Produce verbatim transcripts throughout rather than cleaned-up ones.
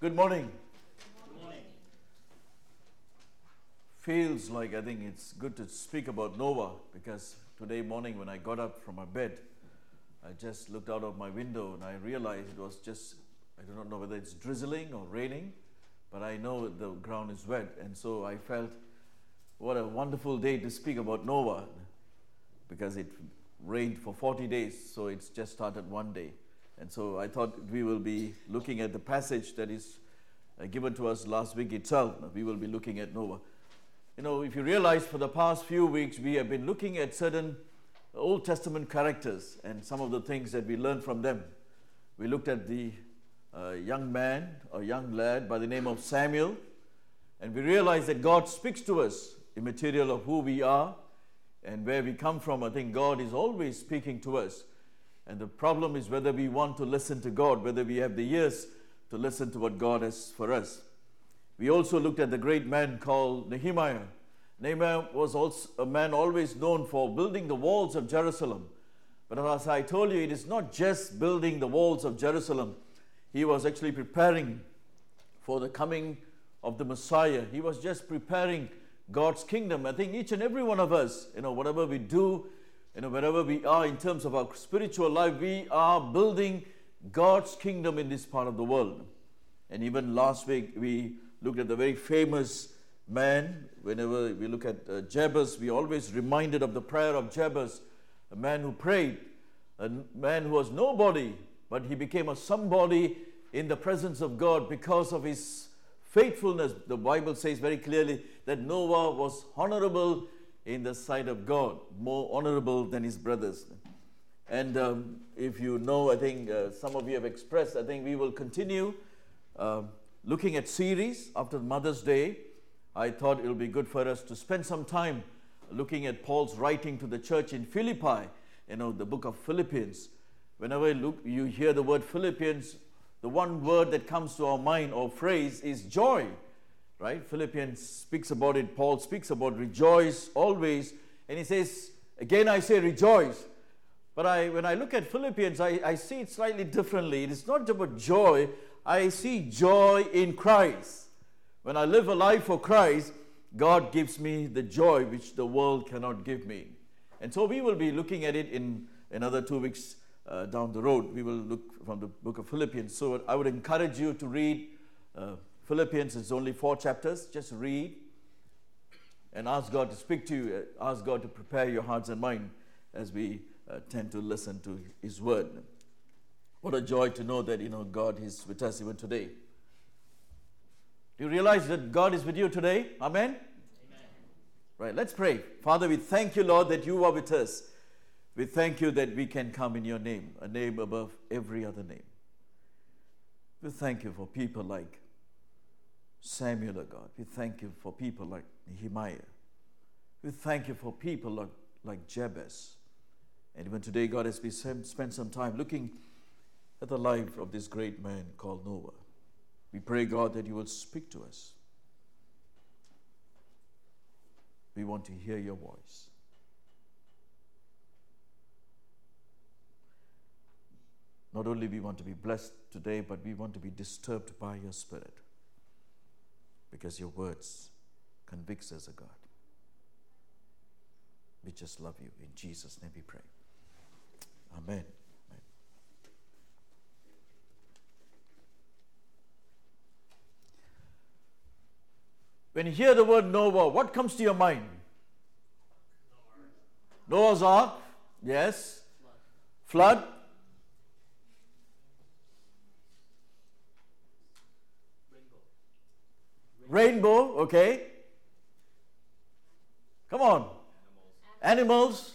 Good morning. Good morning. Feels like I think it's good to speak about Noah because today morning when I got up from my bed, I just looked out of my window and I realized it was just, I do not know whether it's drizzling or raining, but I know the ground is wet. And so I felt what a wonderful day to speak about Noah because it rained for forty days, so it's just started one day. And so I thought we will be looking at the passage that is uh, given to us last week itself. We will be looking at Noah. You know, if you realize for the past few weeks, we have been looking at certain Old Testament characters and some of the things that we learned from them. We looked at the uh, young man or young lad by the name of Samuel, and we realized that God speaks to us immaterial of who we are and where we come from. I think God is always speaking to us. And the problem is whether we want to listen to God, whether we have the ears to listen to what God has for us. We also looked at the great man called Nehemiah. Nehemiah was also a man always known for building the walls of Jerusalem. But as I told you, it is not just building the walls of Jerusalem. He was actually preparing for the coming of the Messiah. He was just preparing God's kingdom. I think each and every one of us, you know, whatever we do, you know, wherever we are in terms of our spiritual life, we are building God's kingdom in this part of the world. And even last week, we looked at the very famous man. Whenever we look at uh, Jabez, we are always reminded of the prayer of Jabez, a man who prayed, a man who was nobody, but he became a somebody in the presence of God because of his faithfulness. The Bible says very clearly that Noah was honorable in the sight of God, more honorable than his brothers. And um, if you know, I think uh, some of you have expressed, I think we will continue uh, looking at series after Mother's Day. I thought it will be good for us to spend some time looking at Paul's writing to the church in Philippi, you know, the book of Philippians. Whenever you, look, you hear the word Philippians, the one word that comes to our mind or phrase is joy. Right? Philippians speaks about it. Paul speaks about rejoice always. And he says, again I say rejoice. But I, when I look at Philippians, I, I see it slightly differently. It is not about joy. I see joy in Christ. When I live a life for Christ, God gives me the joy which the world cannot give me. And so we will be looking at it in another two weeks uh, down the road. We will look from the book of Philippians. So I would encourage you to read uh, Philippians. Is only four chapters. Just read and ask God to speak to you. Ask God to prepare your hearts and mind as we uh, tend to listen to His word. What a joy to know that, you know, God is with us even today. Do you realize that God is with you today? Amen? Amen. Right, let's pray. Father, we thank you, Lord, that you are with us. We thank you that we can come in your name, a name above every other name. We thank you for people like Samuel, oh God. We thank you for people like Nehemiah. We thank you for people like, like Jabez. And even today, God, as we spend some time looking at the life of this great man called Noah, we pray, God, that you will speak to us. We want to hear your voice. Not only we want to be blessed today, but we want to be disturbed by your Spirit. Because your words convicts us, O God. We just love you. In Jesus' name we pray. Amen. Amen. When you hear the word Noah, what comes to your mind? Noah's Ark. Yes. Flood. Rainbow, okay. Come on. Animals.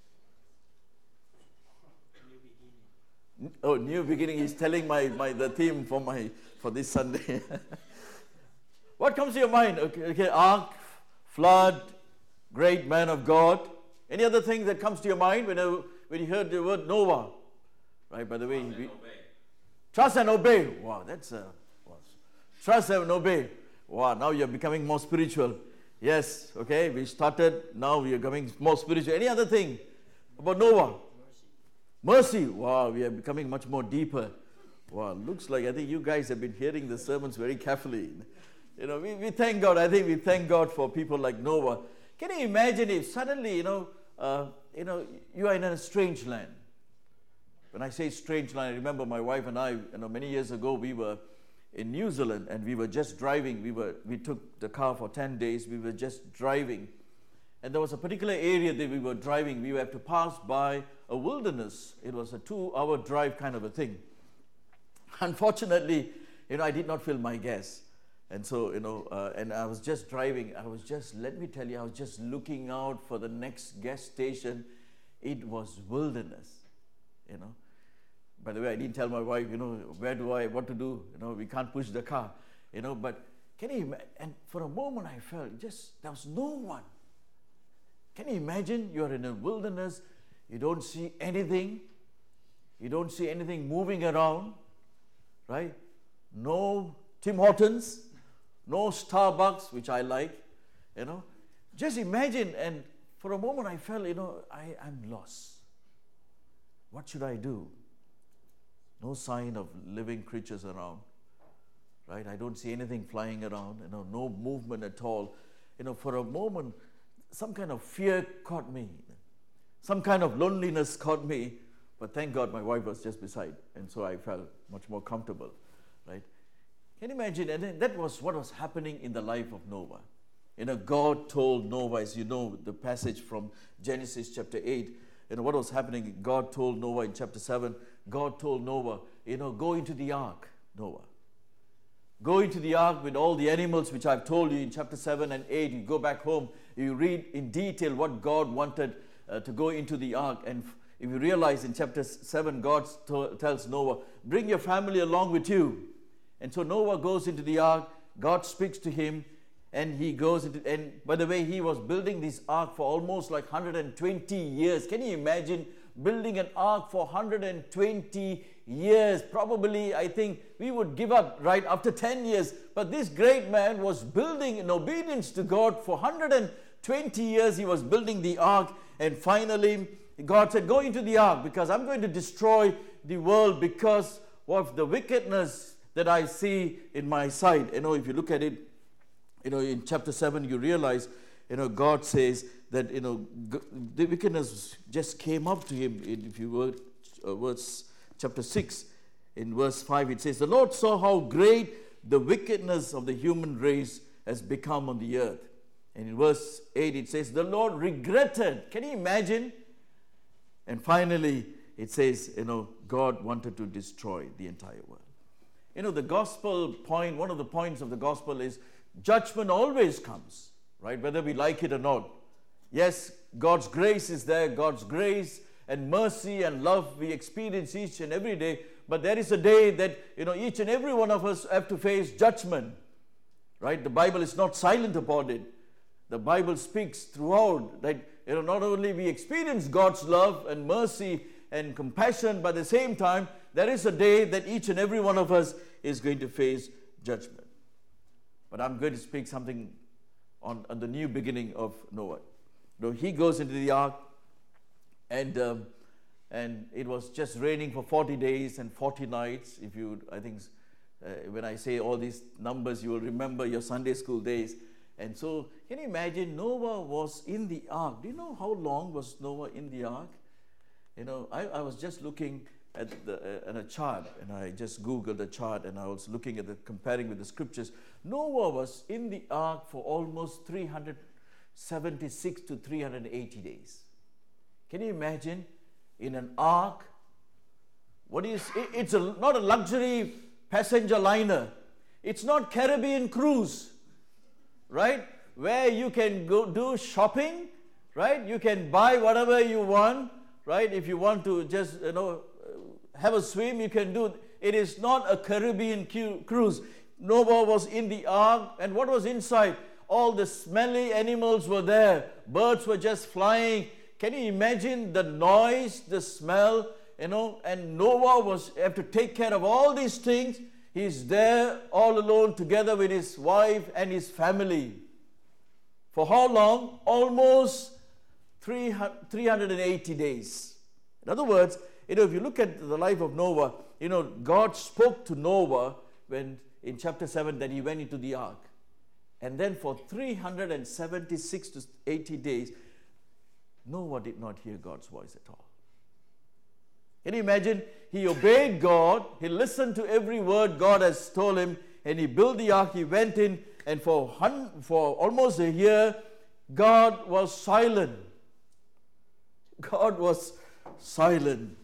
New beginning. Oh, new beginning. He's telling my, my the theme for my for this Sunday. What comes to your mind? Okay, okay, ark, flood, great man of God. Any other thing that comes to your mind when you, when you heard the word Noah? Right, by the way. Trust we, and obey. Trust and obey. Wow, that's a... Trust and obey. Wow, now you're becoming more spiritual. Yes, okay, we started, now we are becoming more spiritual. Any other thing about Noah? Mercy. Mercy. Wow, we are becoming much more deeper. Wow, looks like I think you guys have been hearing the sermons very carefully. You know, we, we thank God. I think we thank God for people like Noah. Can you imagine if suddenly, you know, uh, you know, you are in a strange land? When I say strange land, I remember my wife and I, you know, many years ago, we were in New Zealand and we were just driving. We were we took the car for ten days. We were just driving. And there was a particular area that we were driving. We have to pass by a wilderness. It was a two-hour drive kind of a thing. Unfortunately, you know, I did not fill my gas. And so, you know, uh, and I was just driving. I was just, let me tell you, I was just looking out for the next gas station. It was wilderness, you know. By the way, I didn't tell my wife, you know, where do I, what to do? You know, we can't push the car, you know. But can you imagine? And for a moment I felt just, there was no one. Can you imagine? You're in a wilderness. You don't see anything. You don't see anything moving around, right? No Tim Hortons, no Starbucks, which I like, you know. Just imagine, and for a moment I felt, you know, I, I'm lost. What should I do? No sign of living creatures around, right? I don't see anything flying around, you know, no movement at all. You know, for a moment, some kind of fear caught me. Some kind of loneliness caught me. But thank God my wife was just beside, and so I felt much more comfortable, right? Can you imagine? And then that was what was happening in the life of Noah. You know, God told Noah, as you know, the passage from Genesis chapter eight, you know, what was happening? God told Noah in chapter seven, God told Noah, you know, go into the ark, Noah. Go into the ark with all the animals which I've told you in chapter seven and eight. You go back home, you read in detail what God wanted uh, to go into the ark. And if you realize in chapter seven, God t- tells Noah, bring your family along with you. And so Noah goes into the ark, God speaks to him, and he goes into, and by the way, he was building this ark for almost like one hundred twenty years. Can you imagine building an ark for one hundred twenty years? Probably, I think we would give up right after ten years. But this great man was building in obedience to God for one hundred twenty years. He was building the ark, and finally God said, go into the ark because I'm going to destroy the world because of the wickedness that I see in my sight. You know, if you look at it, you know, in chapter seven, you realize, you know, God says that, you know, the wickedness just came up to him. If you were, uh, verse chapter six, in verse five, it says, the Lord saw how great the wickedness of the human race has become on the earth. And in verse eight, it says, the Lord regretted. Can you imagine? And finally, it says, you know, God wanted to destroy the entire world. You know, the gospel point, one of the points of the gospel is judgment always comes, right? Whether we like it or not. Yes, God's grace is there. God's grace and mercy and love we experience each and every day. But there is a day that, you know, each and every one of us have to face judgment, right? The Bible is not silent about it. The Bible speaks throughout that, you know, not only we experience God's love and mercy and compassion, but at the same time, there is a day that each and every one of us is going to face judgment. But I'm going to speak something on, on the new beginning of Noah. You know, he goes into the ark, and um, and it was just raining for forty days and forty nights. If you, I think, uh, when I say all these numbers, you will remember your Sunday school days. And so, can you imagine? Noah was in the ark. Do you know how long was Noah in the ark? You know, I, I was just looking at the uh, at a chart, and I just googled a chart, and I was looking at the comparing with the scriptures. Noah was in the ark for almost three hundred seventy-six to three hundred eighty days. Can you imagine in an ark? What is it, it's a, not a luxury passenger liner. It's not Caribbean cruise, right? Where you can go do shopping, right? You can buy whatever you want, right? If you want to just, you know, have a swim, you can do. It is not a Caribbean cruise. Noah was in the ark, and what was inside? All the smelly animals were there. Birds were just flying. Can you imagine the noise, the smell, you know? And Noah was have to take care of all these things. He's there all alone together with his wife and his family. For how long? Almost three hundred eighty days. In other words, you know, if you look at the life of Noah, you know, God spoke to Noah when in chapter seven that he went into the ark. And then for three hundred seventy-six to eighty days, Noah did not hear God's voice at all. Can you imagine? He obeyed God, he listened to every word God has told him, and he built the ark, he went in, and for, hun- for almost a year, God was silent. God was silent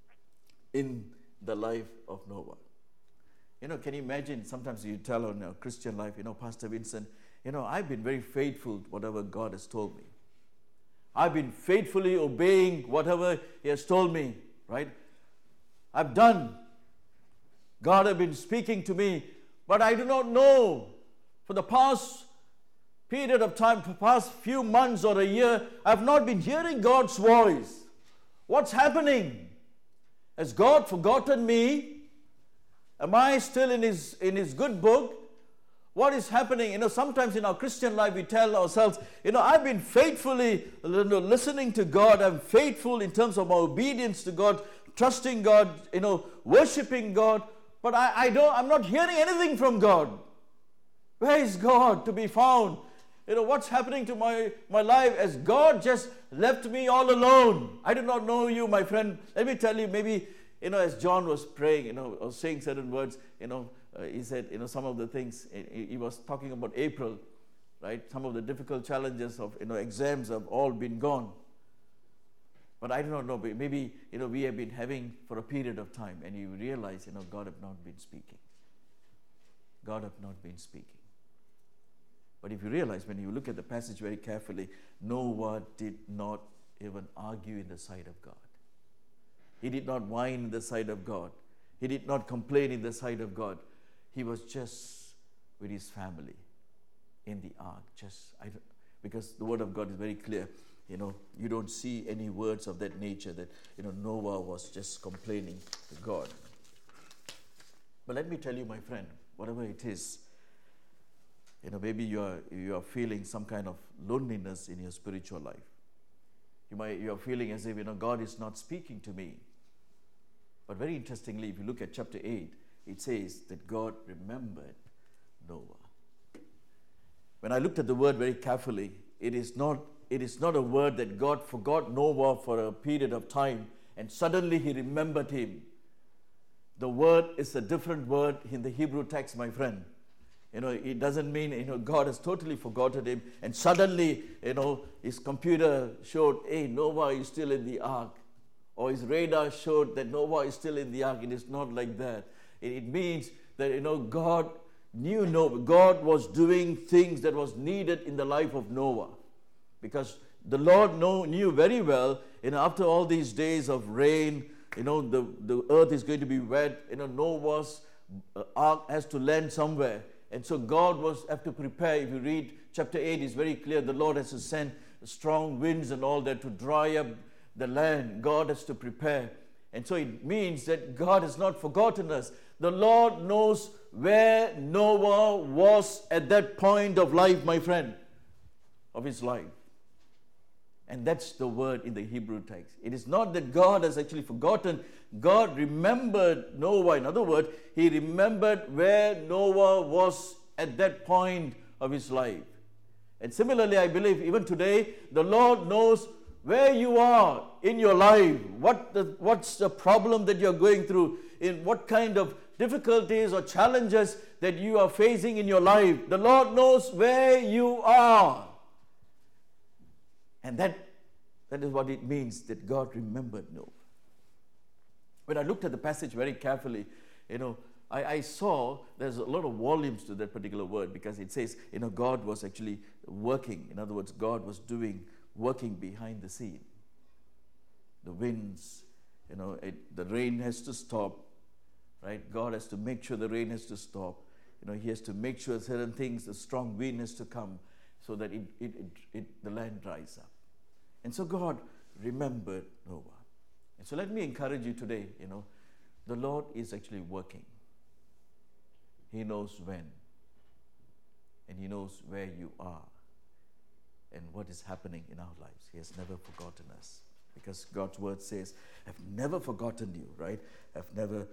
in the life of Noah. You know, can you imagine, sometimes you tell on your Christian life, you know, Pastor Vincent, you know, I've been very faithful to whatever God has told me. I've been faithfully obeying whatever He has told me, right? I've done. God has been speaking to me, but I do not know. For the past period of time, for the past few months or a year, I've not been hearing God's voice. What's happening? Has God forgotten me? Am I still in His, in His good book? What is happening? You know, sometimes in our Christian life we tell ourselves, you know, I've been faithfully listening to God. I'm faithful in terms of my obedience to God, trusting God, you know, worshiping God. But I, I don't, I'm not hearing anything from God. Where is God to be found? You know, what's happening to my, my life? As God just left me all alone. I do not know you, my friend. Let me tell you, maybe, you know, as John was praying, you know, or saying certain words, you know, uh, he said, you know, some of the things, he, he was talking about April, right? Some of the difficult challenges of, you know, exams have all been gone. But I do not know, maybe, you know, we have been having for a period of time, and you realize, you know, God have not been speaking. God have not been speaking. But if you realize, when you look at the passage very carefully, Noah did not even argue in the sight of God. He did not whine in the sight of God. He did not complain in the sight of God. He was just with his family in the ark. Just I don't, because the word of God is very clear. You know, you don't see any words of that nature that, you know, Noah was just complaining to God. But let me tell you, my friend, whatever it is, you know, maybe you are you are feeling some kind of loneliness in your spiritual life. You might you are feeling as if, you know, God is not speaking to me. But very interestingly, if you look at chapter eight, it says that God remembered Noah. When I looked at the word very carefully, it is not it is not a word that God forgot Noah for a period of time and suddenly He remembered him. The word is a different word in the Hebrew text, my friend. You know, it doesn't mean, you know, God has totally forgotten him and suddenly, you know, his computer showed, hey, Noah is still in the ark. Or his radar showed that Noah is still in the ark. It is not like that. It, it means that, you know, God knew Noah. God was doing things that was needed in the life of Noah. Because the Lord know, knew very well, you know, after all these days of rain, you know, the, the earth is going to be wet. You know, Noah's uh, ark has to land somewhere. And so God was have to prepare. If you read chapter eight, it's very clear. The Lord has to send strong winds and all that to dry up the land. God has to prepare. And so it means that God has not forgotten us. The Lord knows where Noah was at that point of life, my friend, of his life. And that's the word in the Hebrew text. It is not that God has actually forgotten. God remembered Noah. In other words, He remembered where Noah was at that point of his life. And similarly, I believe even today, the Lord knows where you are in your life. What the, what's the problem that you're going through? In what kind of difficulties or challenges that you are facing in your life. The Lord knows where you are. And that, that is what it means that God remembered Noah. When I looked at the passage very carefully, you know, I, I saw there's a lot of volumes to that particular word because it says, you know, God was actually working. In other words, God was doing, working behind the scene. The winds, you know, it, the rain has to stop, right? God has to make sure the rain has to stop. You know, He has to make sure certain things, the strong wind has to come so that it, it, it, it, the land dries up. And so God remembered Noah. And so let me encourage you today, you know, the Lord is actually working. He knows when. And He knows where you are and what is happening in our lives. He has never forgotten us. Because God's word says, I've never forgotten you, right? I've never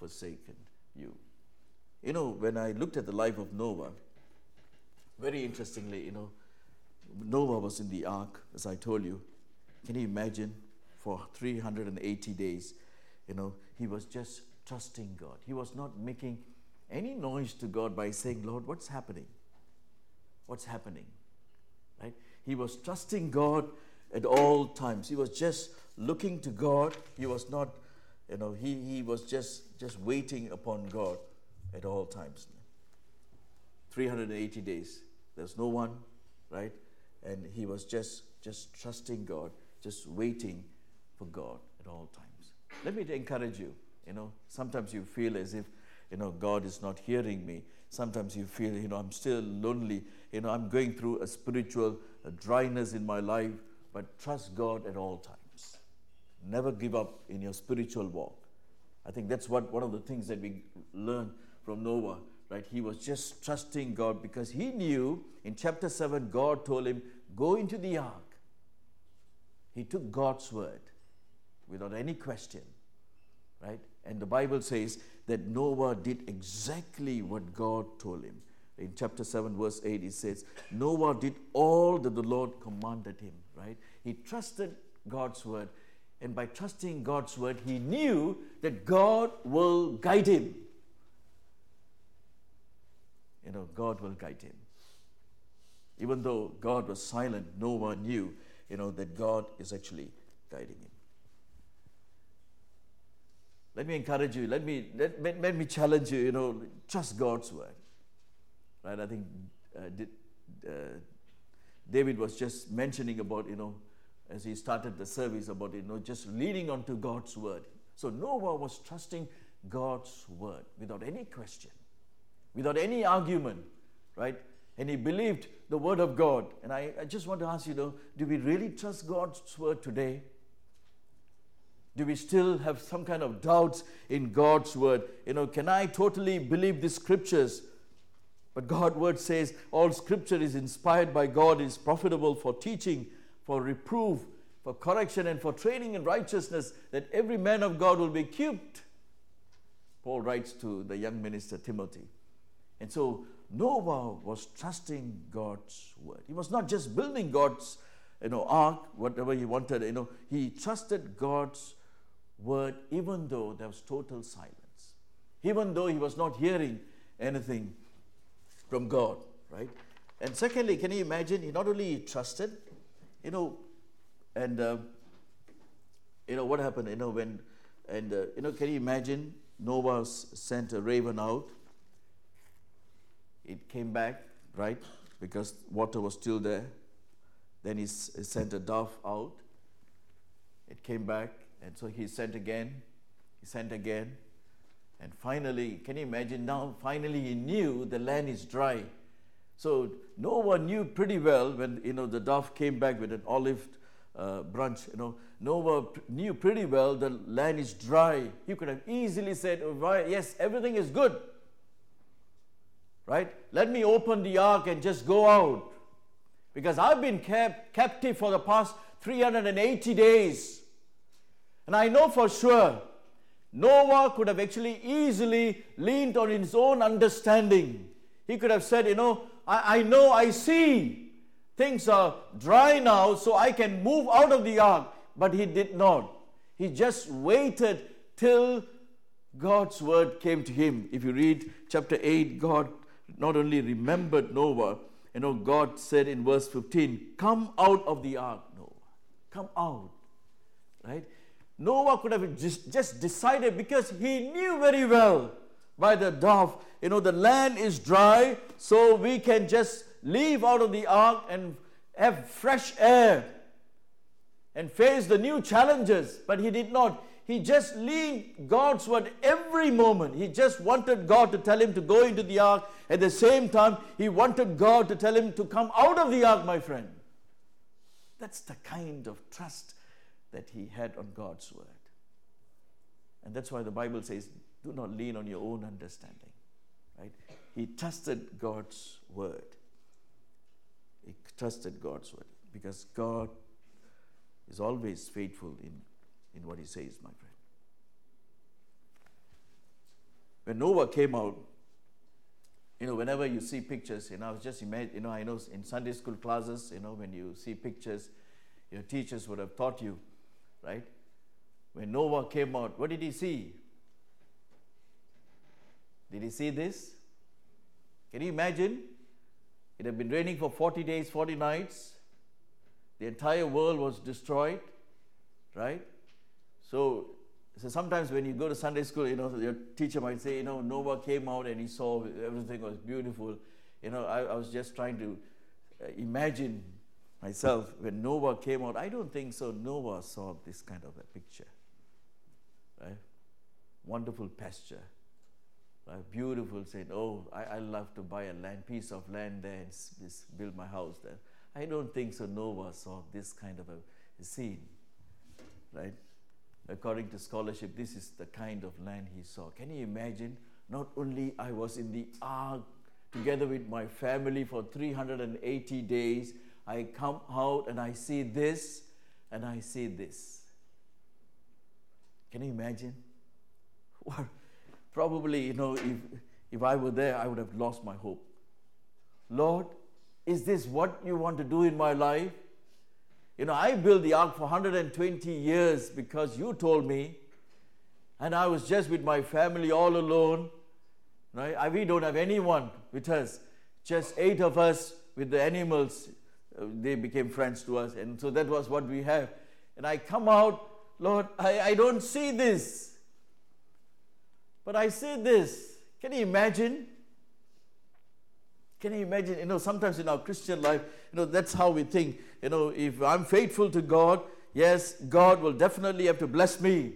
forsaken you. You know, when I looked at the life of Noah, very interestingly, you know, Noah was in the ark, as I told you. Can you imagine? For three hundred eighty days, you know, he was just trusting God. He was not making any noise to God by saying, Lord, what's happening? What's happening? Right? He was trusting God at all times. He was just looking to God. He was not, you know, he, he was just, just waiting upon God at all times. three hundred eighty days. There's no one, right? And he was just, just trusting God, just waiting for God at all times. Let me encourage you. You know, sometimes you feel as if, you know, God is not hearing me. Sometimes you feel, you know, I'm still lonely. You know, I'm going through a spiritual a dryness in my life. But trust God at all times. Never give up in your spiritual walk. I think that's what one of the things that we learn from Noah, right? He was just trusting God because he knew in chapter seven, God told him, go into the ark. He took God's word without any question, right? And the Bible says that Noah did exactly what God told him. In chapter seven, verse eight, it says, Noah did all that the Lord commanded him, right? He trusted God's word. And by trusting God's word, he knew that God will guide him. You know, God will guide him. Even though God was silent, Noah knew, you know, that God is actually guiding him. Let me encourage you. Let me let, let, let me challenge you. You know, trust God's word. Right? I think uh, did, uh, David was just mentioning about, you know, as he started the service about, you know, just leaning on to God's word. So Noah was trusting God's word without any question, without any argument, right? And he believed the word of God. And I, I just want to ask you, know, do we really trust God's word today? Do we still have some kind of doubts in God's word? You know, can I totally believe the scriptures? But God's word says all scripture is inspired by God, is profitable for teaching, for reproof, for correction, and for training in righteousness, that every man of God will be equipped. Paul writes to the young minister Timothy. And so Noah was trusting God's word. He was not just building God's, you know, ark, whatever he wanted. You know, he trusted God's word even though there was total silence. Even though he was not hearing anything from God, right? And secondly, can you imagine, he not only trusted, you know, and, uh, you know, what happened, you know, when, and, uh, you know, can you imagine Noah sent a raven out. It came back, right, because water was still there. Then he sent a dove out. It came back, and so he sent again. He sent again. And finally, can you imagine now, finally he knew the land is dry. So Noah knew pretty well when, you know, the dove came back with an olive uh, branch, you know, Noah knew pretty well the land is dry. He could have easily said, oh, yes, everything is good. Right? Let me open the ark and just go out. Because I've been kept captive for the past three hundred eighty days. And I know for sure Noah could have actually easily leaned on his own understanding. He could have said, you know, I, I know, I see things are dry now, so I can move out of the ark. But he did not. He just waited till God's word came to him. If you read chapter eight, God not only remembered Noah, you know, God said in verse fifteen, come out of the ark, Noah. Come out. Right? Noah could have just, just decided, because he knew very well by the dove, you know, the land is dry, so we can just leave out of the ark and have fresh air and face the new challenges. But he did not. He just leaned God's word every moment. He just wanted God to tell him to go into the ark. At the same time, he wanted God to tell him to come out of the ark, my friend. That's the kind of trust that he had on God's word. And that's why the Bible says, do not lean on your own understanding. Right? He trusted God's word. He trusted God's word because God is always faithful in, in what he says, my friend. when Noah came out, you know, whenever you see pictures, you know, I was just imagine, you know, I know in Sunday school classes, you know, when you see pictures, your teachers would have taught you, right? When Noah came out, what did he see? Did he see this? Can you imagine? It had been raining for forty days, forty nights. The entire world was destroyed, right? So, so sometimes when you go to Sunday school, you know, your teacher might say, you know, Noah came out and he saw everything was beautiful. You know, I, I was just trying to uh, imagine myself when Noah came out. I don't think so. Noah saw this kind of a picture, right? Wonderful pasture, right? Beautiful. Saying, oh, I, I love to buy a land, piece of land there and s- s- build my house there. I don't think so. Noah saw this kind of a, a scene, right? According to scholarship, this is the kind of land he saw. Can you imagine? Not only I was in the ark together with my family for three hundred eighty days, I come out and I see this and I see this. Can you imagine? Well, probably, you know, if, if I were there, I would have lost my hope. Lord, is this what you want to do in my life? You know, I built the ark for one hundred twenty years because you told me, and I was just with my family all alone. Right? I, we don't have anyone with us, just eight of us with the animals. Uh, they became friends to us, and so that was what we have. And I come out, Lord, I, I don't see this, but I see this. Can you imagine? Can you imagine? You know, sometimes in our Christian life, you know, that's how we think. You know, if I'm faithful to God, yes, God will definitely have to bless me.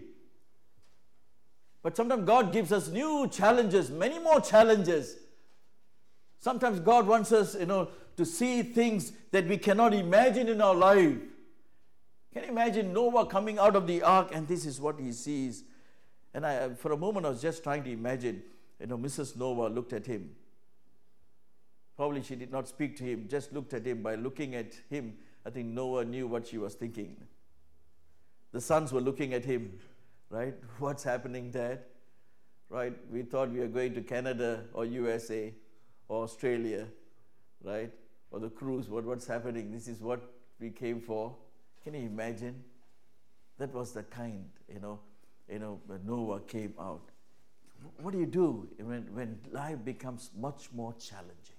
But sometimes God gives us new challenges, many more challenges. Sometimes God wants us, you know, to see things that we cannot imagine in our life. Can you imagine Noah coming out of the ark and this is what he sees? And I, for a moment, I was just trying to imagine, you know, Missus Noah looked at him. Probably she did not speak to him, just looked at him. By looking at him, I think Noah knew what she was thinking. The sons were looking at him, right? What's happening, Dad? Right? We thought we were going to Canada or U S A or Australia, right? Or the cruise. What, what's happening? This is what we came for. Can you imagine? That was the kind, you know, you know, when Noah came out. What do you do when, when life becomes much more challenging?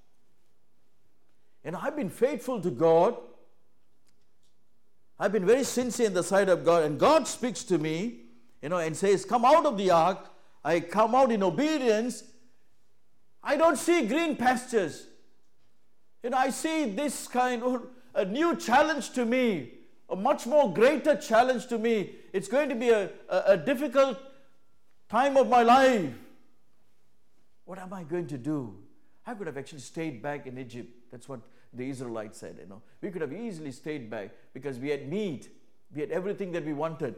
And I've been faithful to God. I've been very sincere in the sight of God. And God speaks to me, you know, and says, come out of the ark. I come out in obedience. I don't see green pastures. You know, I see this kind of a new challenge to me, a much more greater challenge to me. It's going to be a, a, a difficult time of my life. What am I going to do? I could have actually stayed back in Egypt. That's what the Israelites said, you know. We could have easily stayed back because we had meat. We had everything that we wanted.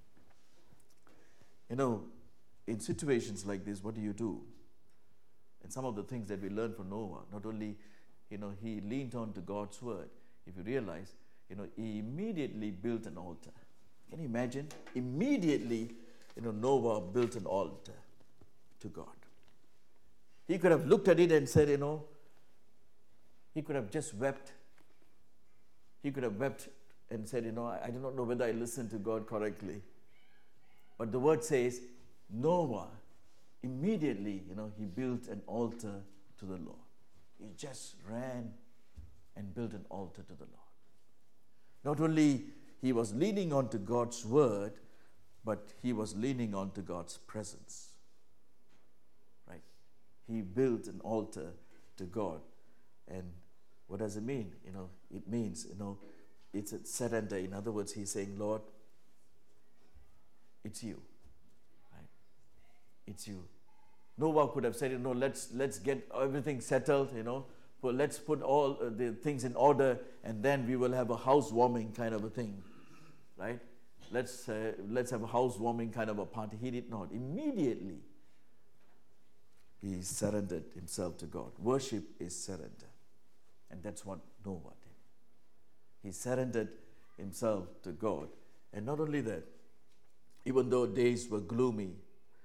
You know, in situations like this, what do you do? And some of the things that we learned from Noah, not only, you know, he leaned on to God's word. If you realize, you know, he immediately built an altar. Can you imagine? Immediately, you know, Noah built an altar to God. He could have looked at it and said, you know, he could have just wept. He could have wept and said, you know, I, I do not know whether I listened to God correctly. But the word says, Noah, immediately, you know, he built an altar to the Lord. He just ran and built an altar to the Lord. Not only he was leaning on to God's word, but he was leaning on to God's presence. Right? He built an altar to God. And what does it mean? You know, it means, you know, it's a surrender. In other words, he's saying, Lord, it's you. Right? It's you. Noah could have said, you know, let's let's get everything settled, you know. Well, let's put all uh, the things in order and then we will have a housewarming kind of a thing. Right? Let's uh, let's have a housewarming kind of a party. He did not. Immediately, he surrendered himself to God. Worship is surrender. And that's what Noah did. He surrendered himself to God. And not only that, even though days were gloomy,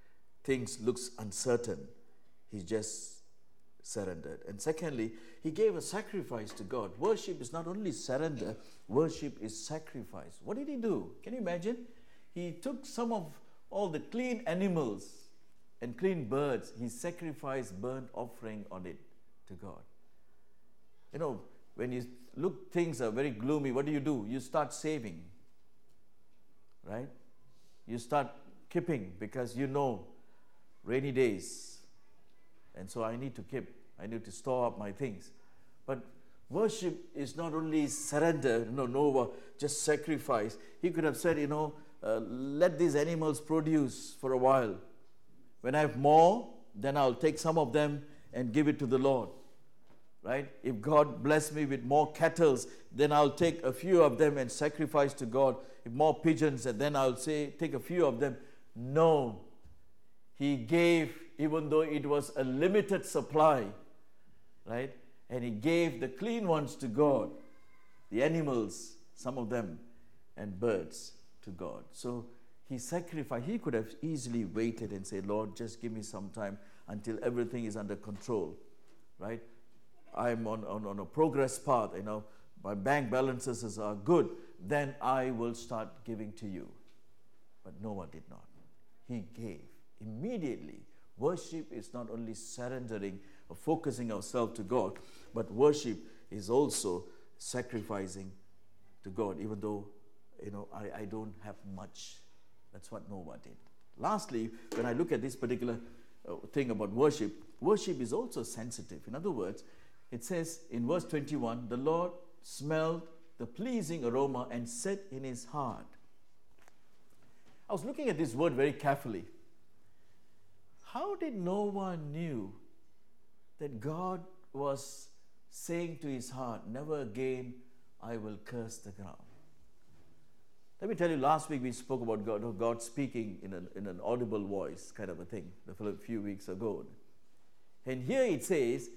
things looks uncertain, he just surrendered. And secondly, he gave a sacrifice to God. Worship is not only surrender, worship is sacrifice. What did he do? Can you imagine? He took some of all the clean animals and clean birds. He sacrificed burnt offering on it to God. You know, when you look, things are very gloomy, what do you do? You start saving, right? You start keeping because you know rainy days, and so I need to keep, I need to store up my things. But worship is not only surrender, no, no, just sacrifice. He could have said, you know, uh, let these animals produce for a while. When I have more, then I'll take some of them and give it to the Lord. Right? If God bless me with more cattle, then I'll take a few of them and sacrifice to God. If more pigeons, and then I'll say, take a few of them. No. He gave, even though it was a limited supply, right? And he gave the clean ones to God, the animals, some of them, and birds to God. So he sacrificed. He could have easily waited and said, Lord, just give me some time until everything is under control, right? I'm on, on, on a progress path, you know, my bank balances are good, then I will start giving to you. But Noah did not. He gave immediately. Worship is not only surrendering or focusing ourselves to God, but worship is also sacrificing to God, even though, you know, I, I don't have much. That's what Noah did. Lastly, when I look at this particular uh, thing about worship, worship is also sensitive. In other words, it says in verse twenty-one, the Lord smelled the pleasing aroma and said in his heart. I was looking at this word very carefully. How did Noah knew that God was saying to his heart, never again I will curse the ground? Let me tell you, last week we spoke about God, God speaking in an, in an audible voice kind of a thing, a few weeks ago. And here it says,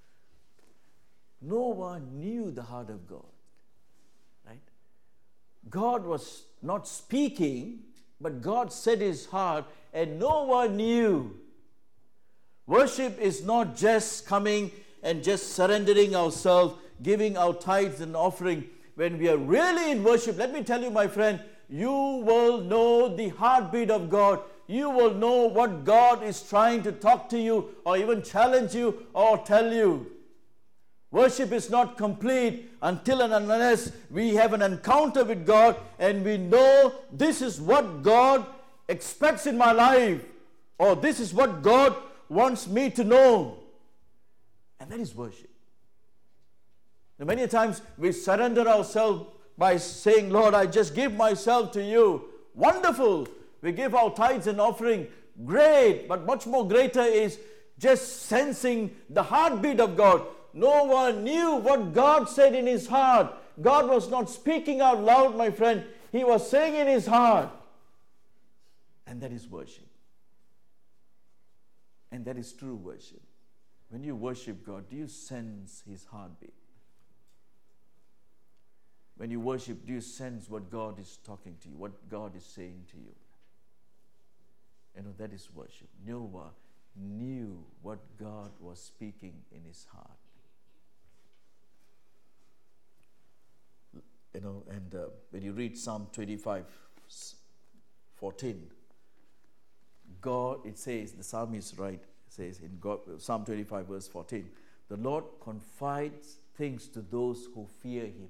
Noah knew the heart of God, right? God was not speaking, but God said his heart, and Noah knew. Worship is not just coming and just surrendering ourselves, giving our tithes and offering. When we are really in worship, let me tell you, my friend, you will know the heartbeat of God. You will know what God is trying to talk to you or even challenge you or tell you. Worship is not complete until and unless we have an encounter with God and we know this is what God expects in my life, or this is what God wants me to know. And that is worship. Now, many times we surrender ourselves by saying, Lord, I just give myself to you. Wonderful. We give our tithes and offering. Great. But much more greater is just sensing the heartbeat of God. Noah knew what God said in his heart. God was not speaking out loud, my friend. He was saying in his heart. And that is worship. And that is true worship. When you worship God, do you sense his heartbeat? When you worship, do you sense what God is talking to you, what God is saying to you? You know, that is worship. Noah knew what God was speaking in his heart. You know, and uh, when you read Psalm twenty-five, fourteen, God, it says, the psalmist right, says in God, Psalm twenty-five verse fourteen, the Lord confides things to those who fear him.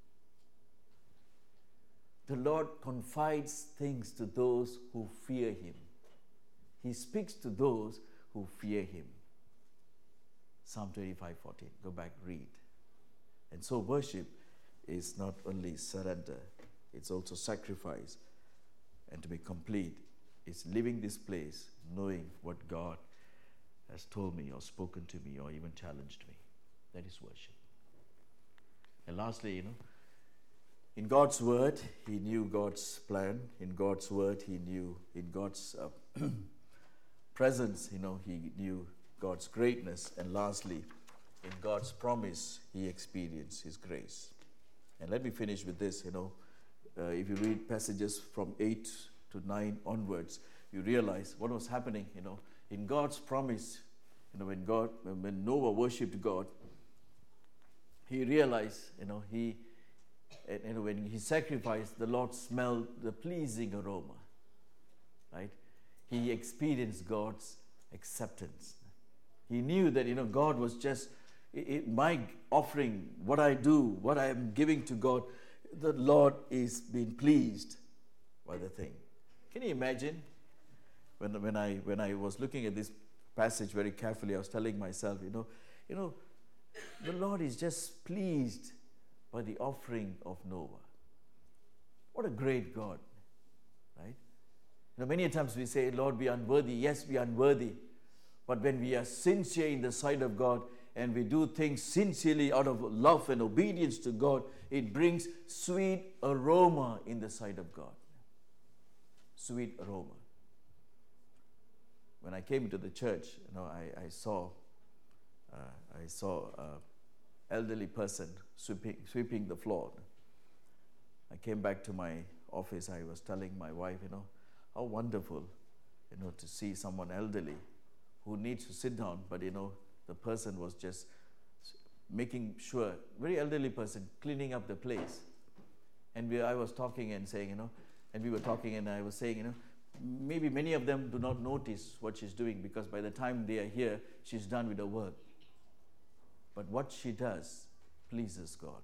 The Lord confides things to those who fear him. He speaks to those who fear him. Psalm twenty-five, fourteen. Go back, read. And so worship is not only surrender, it's also sacrifice. And to be complete, it's living this place, knowing what God has told me or spoken to me or even challenged me. That is worship. And lastly, you know, in God's word, he knew God's plan. In God's word, he knew, in God's uh, presence, you know, he knew God's greatness. And lastly, in God's promise, he experienced his grace. And let me finish with this, you know, uh, if you read passages from eight to nine onwards, you realize what was happening, you know, in God's promise, you know, when God, when, when Noah worshipped God, he realized, you know, he, and, and when he sacrificed, the Lord smelled the pleasing aroma, right? He experienced God's acceptance. He knew that, you know, God was just, it, it, my offering, what I do, what I am giving to God, the Lord is being pleased by the thing. Can you imagine? When, when, I, when I was looking at this passage very carefully, I was telling myself, you know, you know, the Lord is just pleased by the offering of Noah. What a great God, right? You know, many times we say, Lord, we are unworthy. Yes, we are unworthy. But when we are sincere in the sight of God and we do things sincerely out of love and obedience to God, it brings sweet aroma in the sight of God. Sweet aroma. When I came into the church, you know, I, I saw, uh, I saw an elderly person sweeping, sweeping the floor. I came back to my office. I was telling my wife, you know, how wonderful, you know, to see someone elderly who needs to sit down, but, you know, the person was just making sure, very elderly person, cleaning up the place. And we, I was talking and saying, you know, and we were talking and I was saying, you know, maybe many of them do not notice what she's doing because by the time they are here, she's done with her work. But what she does pleases God.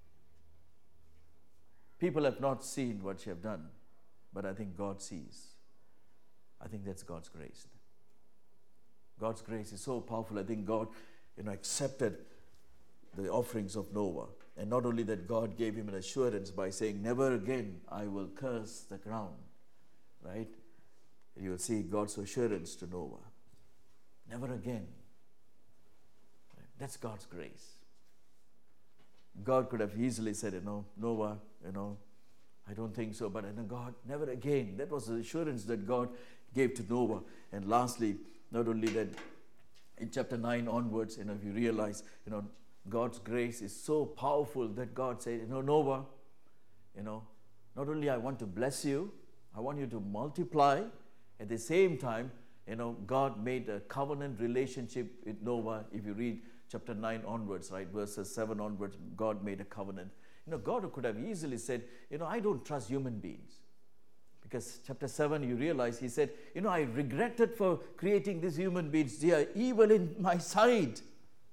People have not seen what she have done, but I think God sees. I think that's God's grace. God's grace is so powerful. I think God, you know, accepted the offerings of Noah. And not only that, God gave him an assurance by saying, never again I will curse the ground. Right? You will see God's assurance to Noah. Never again. Right? That's God's grace. God could have easily said, you know, Noah, you know, I don't think so, but you know, God, never again. That was the assurance that God gave to Noah. And lastly, not only that, in chapter nine onwards, you know, if you realize, you know, God's grace is so powerful that God said, you know, Noah, you know, not only I want to bless you, I want you to multiply. At the same time, you know, God made a covenant relationship with Noah. If you read chapter nine onwards, right, verses seven onwards, God made a covenant. You know, God could have easily said, you know, I don't trust human beings. Because chapter seven, you realize, he said, you know, I regretted for creating these human beings. They are evil in my sight.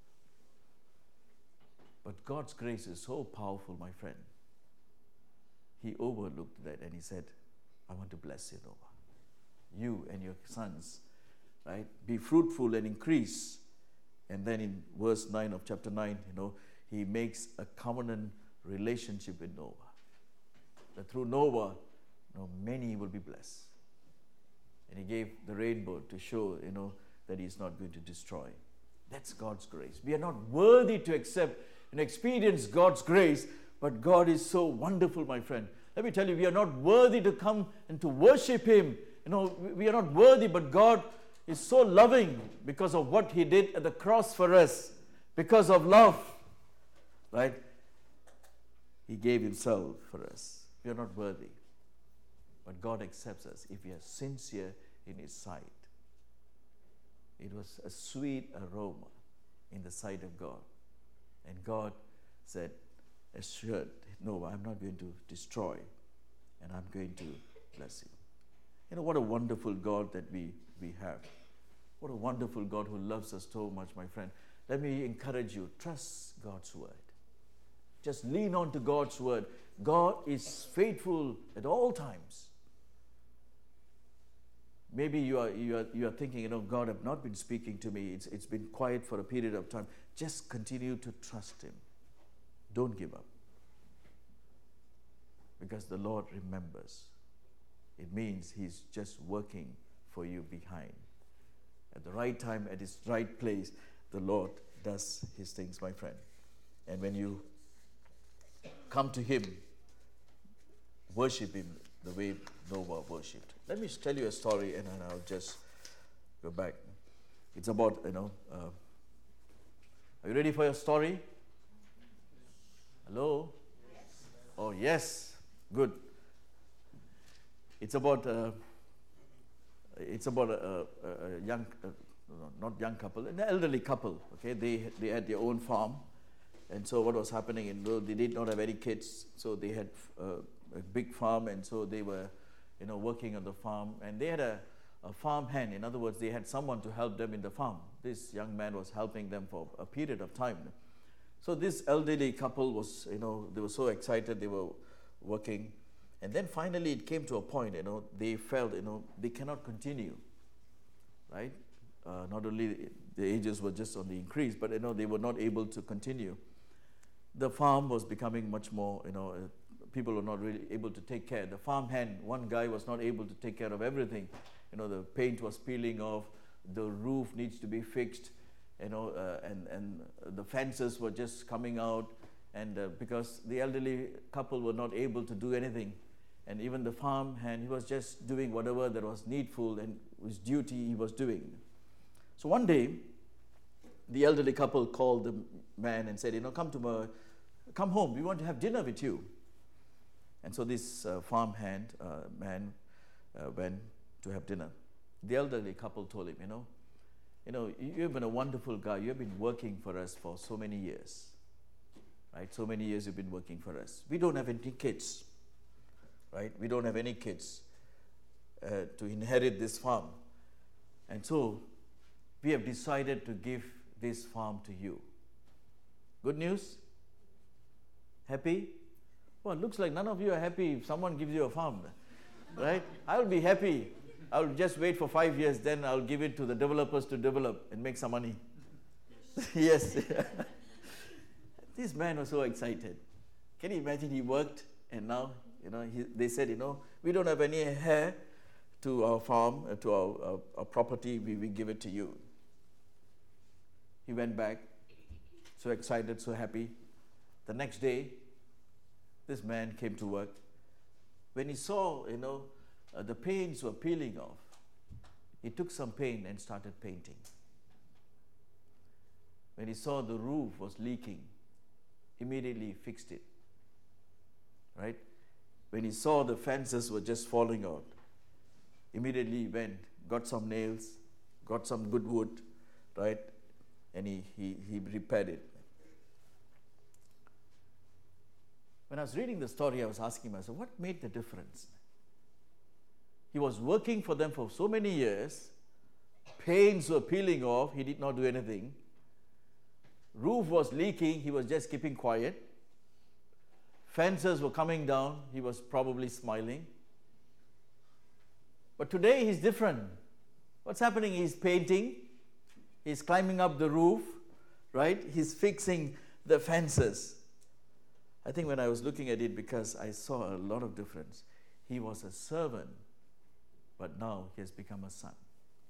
But God's grace is so powerful, my friend. He overlooked that and he said, I want to bless you, Noah. You and your sons, right? Be fruitful and increase. And then in verse nine of chapter nine, you know, he makes a covenant relationship with Noah. That through Noah, you know, many will be blessed. And he gave the rainbow to show, you know, that he's not going to destroy. That's God's grace. We are not worthy to accept and experience God's grace, but God is so wonderful, my friend. Let me tell you, we are not worthy to come and to worship him. You know, we are not worthy, but God is so loving because of what he did at the cross for us, because of love, right? He gave himself for us. We are not worthy, but God accepts us if we are sincere in his sight. It was a sweet aroma in the sight of God. And God said, assured, no, I'm not going to destroy, and I'm going to bless you. You know, what a wonderful God that we, we have. What a wonderful God who loves us so much, my friend. Let me encourage you, trust God's word. Just lean on to God's word. God is faithful at all times. Maybe you are, you are, you are thinking, you know, God have not been speaking to me. It's, it's been quiet for a period of time. Just continue to trust him. Don't give up. Because the Lord remembers. It means he's just working for you behind. At the right time, at his right place, the Lord does his things, my friend. And when you come to him, worship him the way Noah worshipped. Let me tell you a story and then I'll just go back. It's about, you know, uh, are you ready for your story? Hello? Yes. Oh, yes. Good. It's about uh, it's about a, a, a young, uh, no, not young couple, an elderly couple. Okay, they they had their own farm, and so what was happening in well, they did not have any kids, so they had uh, a big farm, and so they were, you know, working on the farm, and they had a, a farm hand. In other words, they had someone to help them in the farm. This young man was helping them for a period of time. So this elderly couple was, you know, they were so excited, they were working. And then finally it came to a point, you know, they felt, you know, they cannot continue, right? Uh, not only the ages were just on the increase, but, you know, they were not able to continue. The farm was becoming much more, you know, uh, people were not really able to take care. The farm hand, one guy was not able to take care of everything. You know, the paint was peeling off, the roof needs to be fixed, you know, uh, and, and the fences were just coming out, and uh, because the elderly couple were not able to do anything, and even the farm hand, he was just doing whatever that was needful and his duty he was doing. So one day, the elderly couple called the man and said, you know, come to my, come home, we want to have dinner with you. And so this uh, farm hand uh, man uh, went to have dinner. The elderly couple told him, you know, you know, you've been a wonderful guy. You've been working for us for so many years, right? So many years you've been working for us. We don't have any kids, right? We don't have any kids uh, to inherit this farm. And so we have decided to give this farm to you. Good news? Happy? Well, it looks like none of you are happy if someone gives you a farm, right? I'll be happy. I'll just wait for five years, then I'll give it to the developers to develop and make some money. Yes. This man was so excited. Can you imagine he worked and now, you know, he, they said, you know, we don't have any heir to our farm, uh, to our, our, our property, we will give it to you. He went back, so excited, so happy. The next day, this man came to work. When he saw, you know, uh, the paints were peeling off, he took some paint and started painting. When he saw the roof was leaking, immediately fixed it, right? When he saw the fences were just falling out, immediately he went, got some nails, got some good wood, right? And he, he, he repaired it. When I was reading the story, I was asking myself, what made the difference? He was working for them for so many years. Paints were peeling off. He did not do anything. Roof was leaking. He was just keeping quiet. Fences were coming down. He was probably smiling. But today he's different. What's happening? He's painting. He's climbing up the roof, right? He's fixing the fences. I think when I was looking at it, because I saw a lot of difference. He was a servant, but now he has become a son.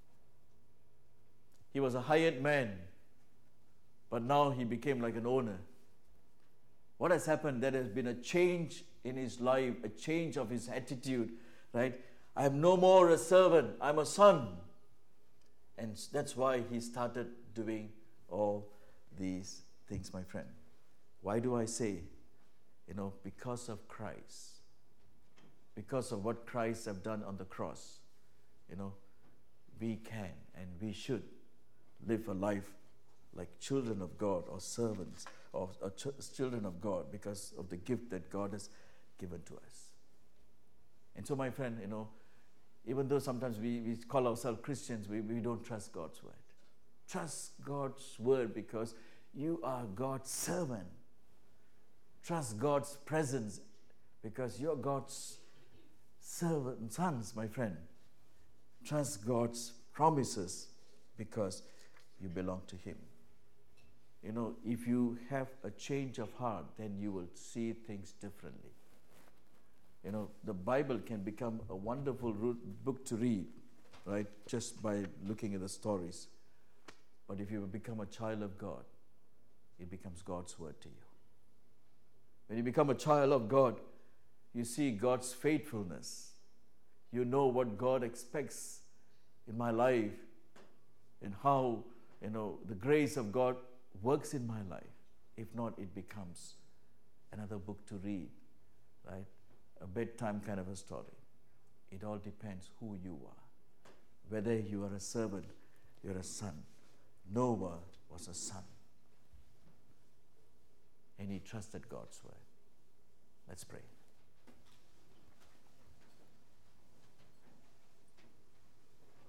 He was a hired man, but now he became like an owner. What has happened? There has been a change in his life, a change of his attitude, right? I am no more a servant, I'm a son. And that's why he started doing all these things, my friend. Why do I say? You know, because of Christ, because of what Christ have done on the cross, you know, we can and we should live a life like children of God or servants or, or ch- children of God because of the gift that God has given to us. And so, my friend, you know, even though sometimes we, we call ourselves Christians, we, we don't trust God's word. Trust God's word because you are God's servant. Trust God's presence because you're God's servant, sons, my friend. Trust God's promises because you belong to Him. You know, if you have a change of heart, then you will see things differently. You know, the Bible can become a wonderful book to read, right, just by looking at the stories. But if you become a child of God, it becomes God's word to you. When you become a child of God, you see God's faithfulness. You know what God expects in my life and how, you know, the grace of God works in my life. If not, it becomes another book to read, right? A bedtime kind of a story. It all depends who you are, whether you are a servant, you're a son. Noah was a son. And he trusted God's word. Let's pray.